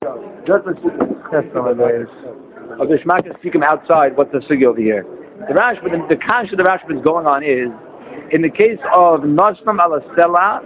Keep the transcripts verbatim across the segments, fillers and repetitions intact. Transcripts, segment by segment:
Just the Sikkim. Of the Shmaka Sikkim outside, what's the Sikkim over here? The Rashba, the, the kasha the Rashba is going on is, in the case of Nosnam ala Sela,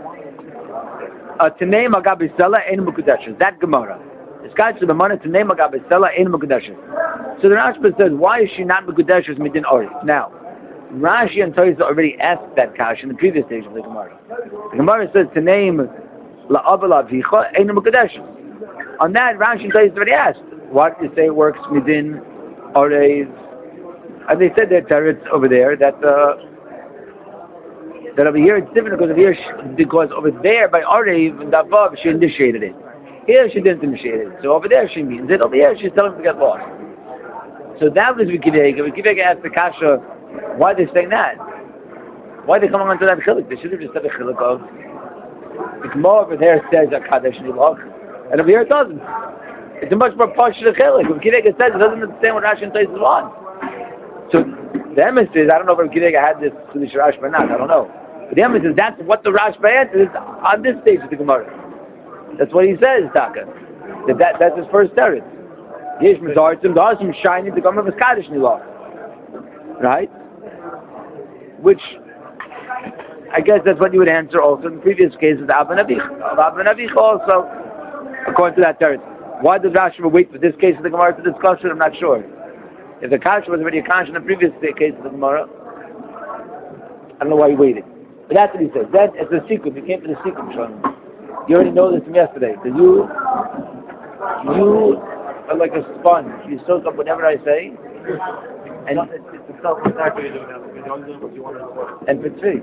Tanei Magabi Sela, Ein Mukudeshes. That Gemara. It's got to the money Tanei Magabi Sela, Ein Mukudeshes. So the Rashba says, why is she not Mukudeshes Midin Ori? Now, Rashi and Toyza already asked that kasha in the previous stage of the Gemara. The Gemara says to name la'abala vicha ein mukadeshes. On that, Rashi and Toyza already asked, why do you say it works midin oreis? And they said that teretz over there that uh, that over here it's different because over here because over there by orev and above she initiated it. Here she didn't initiate it. So over there she means it. Over here she's telling him to get lost. So that was Vikivega. Vikivega asked the kasha, why are they saying that? Why are they coming onto that chilik? They should have just said a chilik of the Gemara over there says a kadesh nilach, and over here it doesn't. It's a much more partial chilik. If Kidega says it doesn't understand what Rashi and Tais is on. So the emes is, I don't know if Kidega had this to the Rashi or not, I don't know. But the emes is that's what the Rashi answers on this stage of the Gemara. That's what he says, Taka. That, that that's his first teretz. Yesh Mizartim, the Hasim shining to come of his kadesh nilach. Right? Which, I guess that's what you would answer also in the previous case of the Abba Nabich. Abba Nabich also, according to that teretz. Why did Rashi wait for this case of the Gemara to discuss it? I'm not sure. If the kasha was already a kasha in the previous case of the Gemara, I don't know why he waited. But that's what he says. That is the secret. You came for the secret, Sean. You already know this from yesterday. Because you, you are like a sponge. You soak up whatever I say. And it's, it's a self-attack you're doing now. Because you're doing what you want to do. And for three.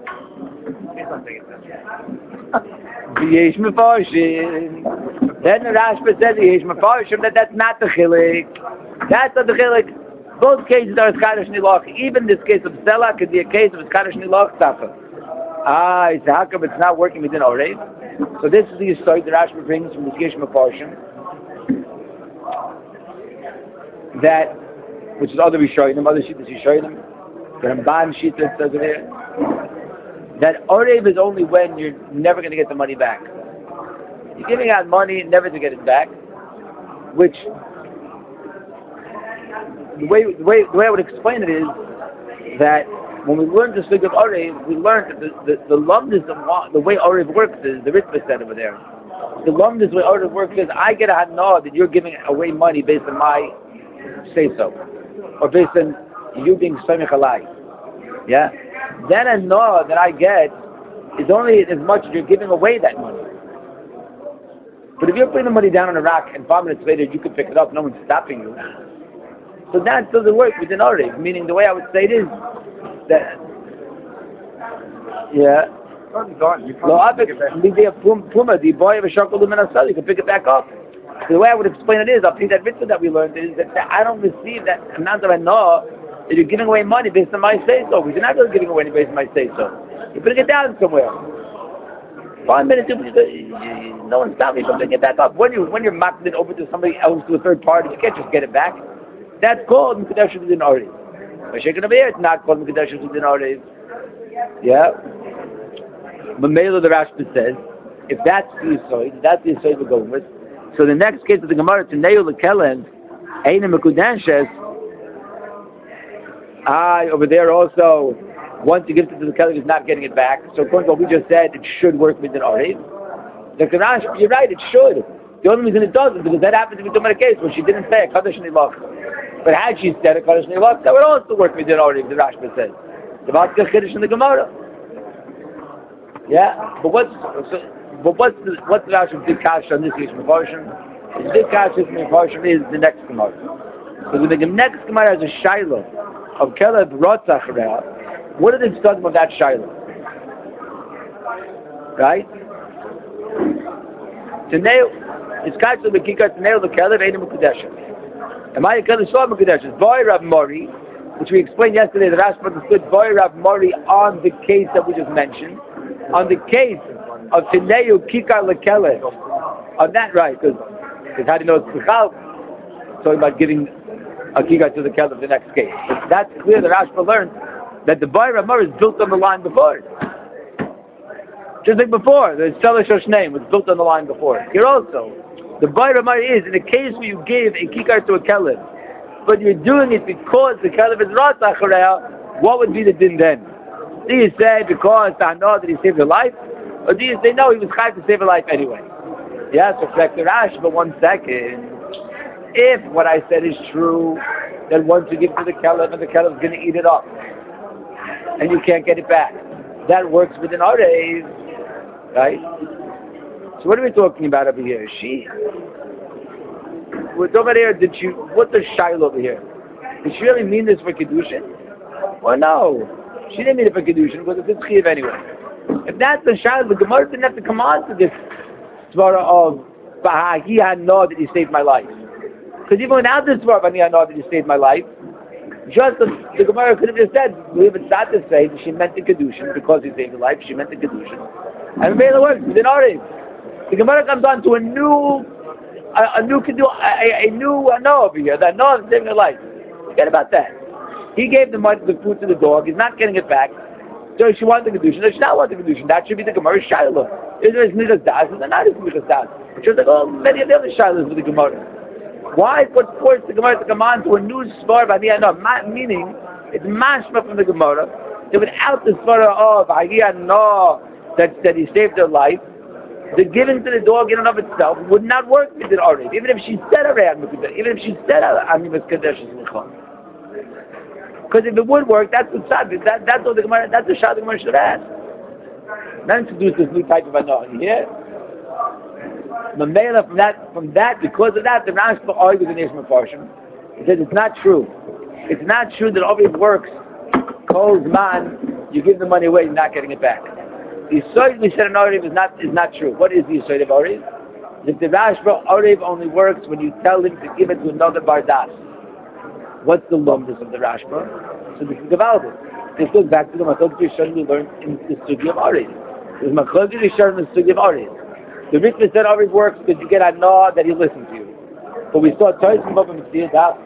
V'yesh mefarshim. Then the Rashba says v'yesh mefarshim that that's not the chilik. That's not the chilik. Both cases are kadosh nilach. Even this case of Sela could be a case of kadosh nilach tafa. Ah, it's how come it's not working within Orev? So this is the story the Rashba brings from the v'yesh mefarshim. That, which is other Rishonim, other Shittas Rishonim, the Ramban Shittas says it here, that Orev is only when you're never going to get the money back. You're giving out money never to get it back, which, the way, the way, the way I would explain it is that when we learned to speak of Orev, we learned that the, the, the lumdus of the way Orev works is, the Ritva said over there, the lumdus way Orev works is, I get a hanah that you're giving away money based on my say so, or based on you being samech alai. Yeah? Then a no that I get is only as much as you're giving away that money. But if you're putting the money down on a rack and five minutes later you can pick it up, no one's stopping you. So that doesn't work within Orev. Meaning the way I would say it is that, yeah. You can pick it back up. So the way I would explain it is, I'll see that mitzvah that we learned is that I don't receive that amount that I know that you're giving away money based on my say-so. Because you're not really giving away money based on my say-so. You're putting it down somewhere. Five minutes, you, you, no one's stopping you from picking it back up. When, you, when you're marking it over to somebody else, to a third party, you can't just get it back. That's called Mekadesh Within Orev. By shaking over here, it's not called Mekadesh Within Orev. Yeah? But Mela the Rashba says, if that's the Yisoid, that's the Yisoid we're going with. So the next case of the Gemara, Tanei Lekelen, Einer Mekudeshes, ah, over there also, once you give it to the Kelen, he's not getting it back. So according to what we just said, it should work within Orev. The Karash, you're right, it should. The only reason it doesn't, because that happened to be a case where she didn't say a Kadosh Nilach. But had she said a Kadosh Nilach, that would also work within Orev, the Rashba says. The Vatka Chiddush in the Gemara. Yeah? But what's... So, But what's the what's the Rashi big kasha on this year's Mefarshim? The big kasha in Mefarshim is the next Gemara. So the next Gemara has a Shiloh of Keleb Rotzach. What are the studies of that Shiloh? Right? Today, it's kasha the Kikar Today the Keleb Eidim Mekudeshes. Am I a Keleb Shlomo Mekudeshes? Boy Rav Mori, which we explained yesterday. The Rashi understood Boy Rav Mori on the case that we just mentioned, on the case of Tineu Kikar Lekele. On that, right, because how do you know it's Bechal? Talking about giving a Kikar to the Kele of the next case. But that's clear that Rashba learned that the Boy Ramar is built on the line before. Just like before, the Selish name was built on the line before. Here also, The bottom line is, in the case where you gave a kikar to a kelef, but you're doing it because the kelef is ras achareya, what would be the din then? Do you say because I know that he saved her life, or do you say no, he was chayv to save her life anyway? Yes, reflect the Rash, but one second. If what I said is true, then once you give to the kelef, and the kelef is going to eat it up, and you can't get it back, that works with an orev, right? So what are we talking about over here? She, we're talking about here, did she, what's the shaila over here? Did she really mean this for Kedushin? Or no? She didn't mean it for Kedushin because it's a chiv anyway. If that's the shaila, the Gemara didn't have to come on to this svara of Bahahi Hanah that you saved my life. Because even without this svara of Bahahi Hanah that you saved my life, just the, the Gemara could have just said, we have not to say that she meant the Kedushin because he saved her life, she meant the Kedushin. And it made it work, within Arev. The Gemara comes on to a new, a, a new kedu, a, a new Hanah over here. That Hanah is saving her life. Forget about that. He gave the money, the food to the dog. He's not getting it back. So she wants the kedushin. Does she not want the kedushin? That should be the Gemara Shiloh. Is there smichas das? Is there not smichas das? She was like, oh, many of the other Shilohs with the Gemara. Why? What forced the Gemara to come on to a new svar by the end of meaning it's mashma from the Gemara that without the svara of Hagiyah no that that he saved her life. The giving to the dog in and of itself would not work with it already. Even if she said around even if she said Ami Kadesh Slichon. Because if it would work, that's the tzad. That, that's what the Gemara, that's the shot the Gemara should ask. Not introduce this new type of Hanah. Yeah? Mamela from that, from that, because of that, the Rashba argues in Yeshma Parshim. He says it's not true. It's not true that always works. Calls man, you give the money away, you're not getting it back. The Yisoid we said in Arev is not is not true. What is the Yisoid of Arev? If the Rashba Arev only works when you tell him to give it to another Bardas. What's the lumdus of the Rashba? So this is Gavaldik. This goes back to the Machlokas Rishonim we learned in the Sugi of Arev. There's Machlokas Rishonim in the Sugi of Arev. The Ritva said Arev works because you get a nod that he listens to you. But we saw Toys from Baba Mitzvah that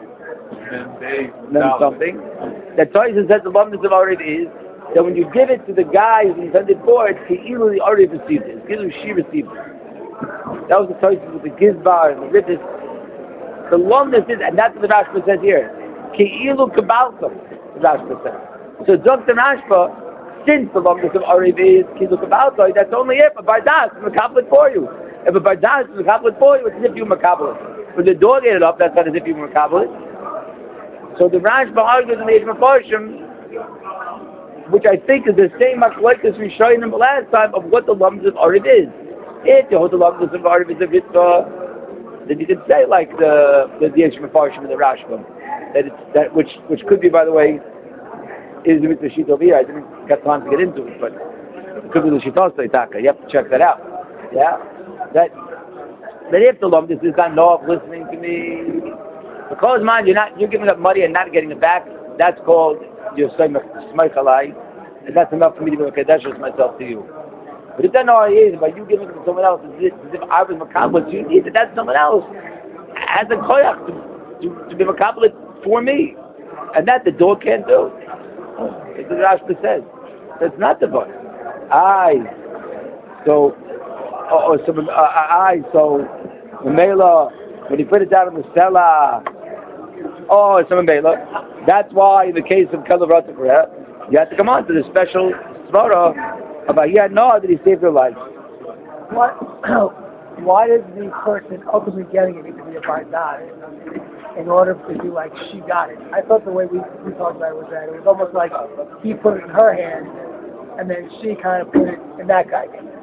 then something. That Toys said the lumdus of Arev is that when you give it to the guy who's intended for it, Ki'ilu the Arev received it. Ki'ilu she received it. That was the Toys with the Gizbar and the Ritva. The lumdus is, and that's what the Rashba says here. Ki'ilu kabalta, the Rashba says. So Doctor Rashba, since the lumdus of Arev is Ki'ilu kabalta, that's only if a Bardas is makabel for you. If a Bardas is makabel for you, it's as if you makabel it. When the dog ate it up, that's not as if you makabel it. So the Rashba argues in the Yeshma Parshim, which I think is the same machlokes we showed him last time of what the lumdus of Arev is. If you hold the lumdus of Arev is a Ritva, then you could say like the the Yeshma Parshim and the Rashba. That it's that which which could be, by the way, is the mitzvah sheet over here. I didn't get time to get into it, but it could be the shitos taka. You have to check that out. Yeah, that that if the lumdus is not no listening to me, because mind you're not you're giving up money and not getting it back. That's called your smeichalai, and that's enough for me to give a kadeshes myself to you. But if that no is by you giving it to someone else, it's as if I was makabel, you need that that someone else has a koyach to, to, to be makabel for me, and that the dog can't do. It's what Rashba says. That's not the book. Aye. So, oh, so uh, aye. So, Mela, when he put it down in the cellar, oh, it's a Mela. That's why in the case of Kelav you have to come on to the special svara about he had no that he saved her life. What? Why does the person ultimately getting it need to be a Bardas in order to do like she got it? I thought the way we, we talked about it was that it was almost like he put it in her hand and then she kind of put it in that guy's hand.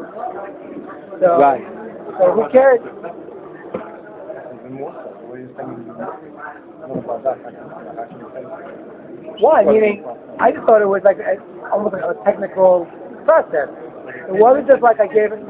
So, right. So who cares? Why? Meaning, I just thought it was like a, almost like a technical process. It wasn't just like I gave it.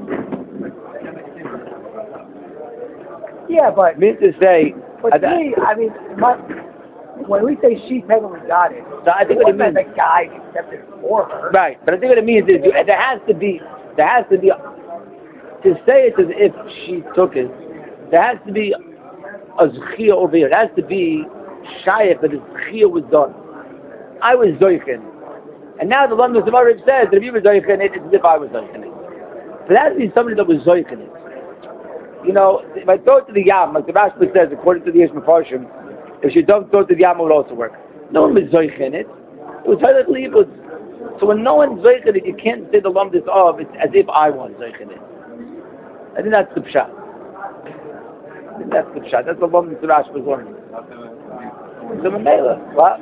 Yeah, but. Means to say. But to me, I mean, my, when we say she technically got it, so I think it what it wasn't means. the guy accepted it for her. Right, but I think what it means is there has to be, there has to be, to say it as if she took it, there has to be a zchia over here. It has to be shayef that the zchia was done. I was zoichen. And now the London Samarim says that if you were zoichen it, it's as if I was zoichen it. But that has to be somebody that was zoichen it. you know, if I throw it to the Yam, like the Rashba says, according to the Yesh Mefarshim, if she don't throw it to the Yam, it would also work. No one was zoich in it. It was Heilig Libus. So when no one's zoich in it, you can't say the lumdis of, it's as if I was zoich in it. I think that's the pshat. I think that's the pshat. That's the lumdis the Rashba was learning. So Mamela, what?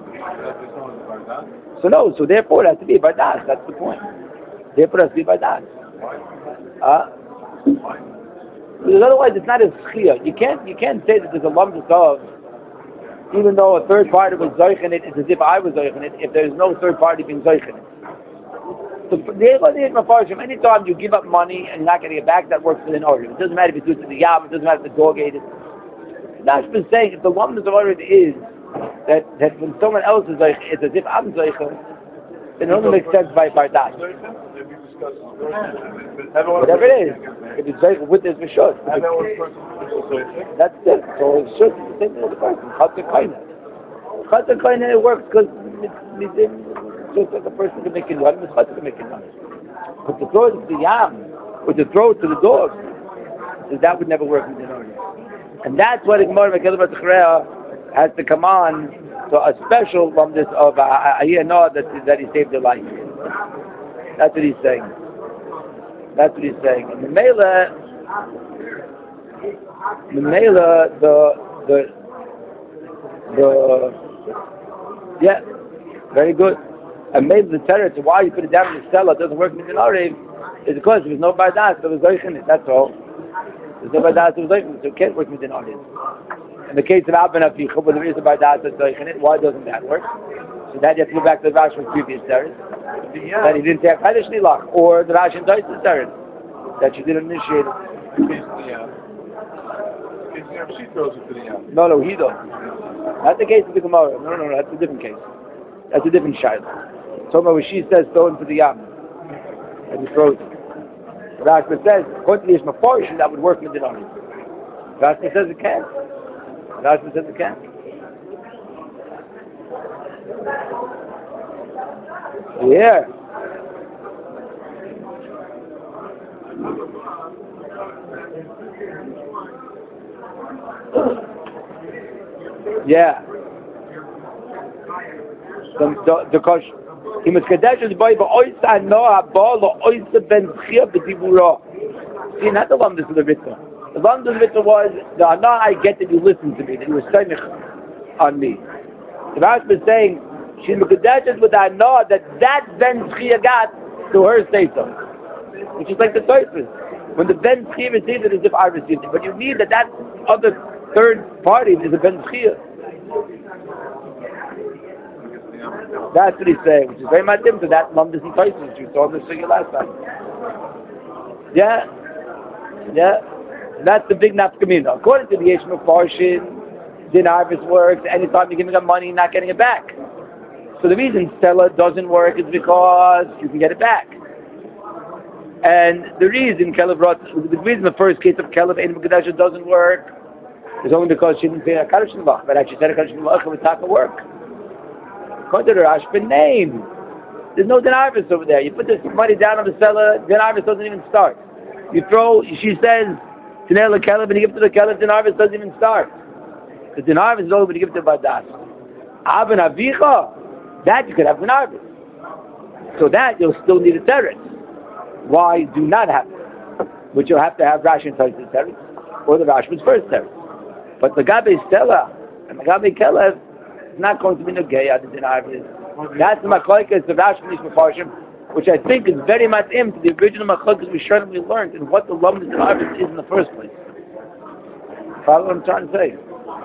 So no, so therefore it has to be by das. That's the point. Therefore it has to be by das. Uh, because otherwise it's not a schia. You can't you can't say that there's a lumdis of, even though a third party was zoich in it, it's as if I was zoich in it, if there's no third party being zoich in it. So anytime you give up money and you're not getting it back, that works within order. It doesn't matter if you do it to the yam, it doesn't matter if the dog ate it. That's been saying, if the lumdis of order is that, that when someone else is zoich, it's as if I'm zoich, then it only makes sense by Bardas. Whatever it is. If it's zoich with this, we should. That's it. So it should be the same thing with the person. Chata kaina. Chata kaina, it works because it's just like a person can make it money, it's chata can make it money. But to throw it to the yam, or to throw it to the dog, so that would never work in the order. And that's why the Gemara Mekilah has to come on to a special from this of Ayah that that he saved their life. That's what he's saying. That's what he's saying. And the Mela, the Mela, the the the yeah, very good. And maybe the terror to why you put it down in the cellar doesn't work in the Nariv is because there was no Bardas, there was Zoich in it. That's all. There's no Bardas, there was Zoich in it, so it can't work in the Nariv. In the case of Abban Afichu, but there is a Bardas that's Zoich in it, why doesn't that work? So that you have to go back to the Rashi from previous terrors. Yeah. That he didn't take Kaddish Nilach, or the Rashi and Daitis terrors, that you didn't initiate it. No, no, he don't. That's the case of the Gemara. No, no, no, that's a different case. That's a different shayla. So when she says throw into the yam, and he throws it. Rashi says, according to the Yishma portion, that would work in the Dinari. Rashi says it can't. Rashi says it can't. Yeah. Yeah. The the kosh he must kadesh is by oisa no abal oisa ben chia b'dibura. See, not the lumdus of the Ritva. The lumdus of the Ritva was the ana I get that you listened to me, that you were saying on me. The Rashi is saying she mekadeshes with that no that that ben chia got to her say so, which is like the Tosfos. When the ben chia received it, as if I received it, but you need that that other third party is a ben chia. That's what he's saying, which is very much different to that lumdus and Tosfos which we saw in the figure last time. Yeah, yeah. That's the big nafkamina. According to the Yesh Mefarshim, din harvest works. Anytime you're giving up money, you're not getting it back. So the reason Stella doesn't work is because you can get it back. And the reason Kelev brought, the reason the first case of Kelev Ein Mekadesha doesn't work is only because she didn't pay a Kaddish Nivach, but actually said a Kaddish Nivach would take work. According to the Rashba name, there's no din harvest over there. You put this money down on the seller, din harvest doesn't even start. You throw, she says, Tinel a Kelev, and you give it to the Kelev, din harvest doesn't even start. Because din harvest is over when you give it to Badas. Abban Avicha, that you could have din harvest. So that you'll still need a terrace. Why do not have it? Which you'll have to have Rashi and Tosfos terrace, or the Rashba's first terrace. But the Gabe Stella and the Gabe Kelev is not going to be no gay at the din harvest. That's the Machlokes of Rashi and Yishma Mefarshim, which I think is very much in to the original Machlokes we certainly learned and what the lumdus din harvest is in the first place. Follow what I'm trying to say?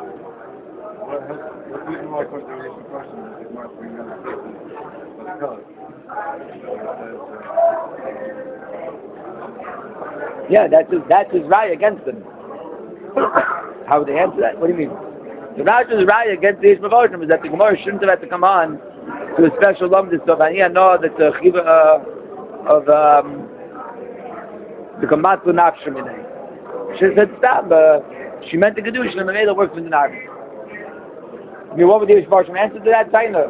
Yeah, that's his, that's his right against them. How would they answer that? What do you mean? The Rashi's right against the Yesh Mefarshim is that the Gemara shouldn't have had to come on to a special lumdus of Aniyah know that the chiva uh, of um, the Kamatzu Nafshim in it. She said stop. Uh, she meant the Kedushin and the Mela works with the Narvi. I mean, what would the Yesh Mefarshim answer to that? Taina.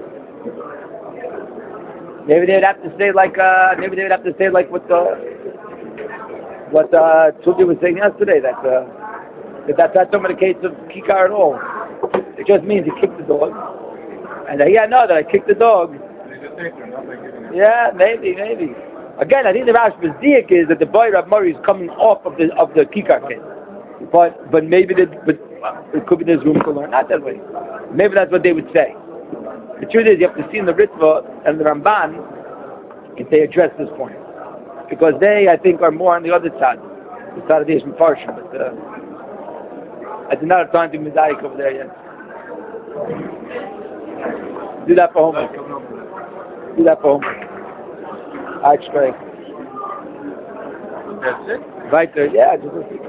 Maybe they would have to say like uh, maybe they would have to say like what the what uh, Tuti was saying yesterday, that, uh, that that's not some of the case of kikar at all. It just means he kicked the dog. And uh, yeah, no, that I kicked the dog. Yeah, maybe, maybe. Again, I think the Rashba's diak is that the boy Rav Murray is coming off of the of the kikar case. But but maybe the, but it could be there's room to learn not that way. Maybe that's what they would say. The truth is, you have to see in the Ritva and the Ramban if they address this point, because they, I think, are more on the other side, the side of the Yishma Parsha. But uh, I did not have time to do Mizaik over there yet. Do that for homework. Do that for homework. I expect. That's it? Right there, yeah, just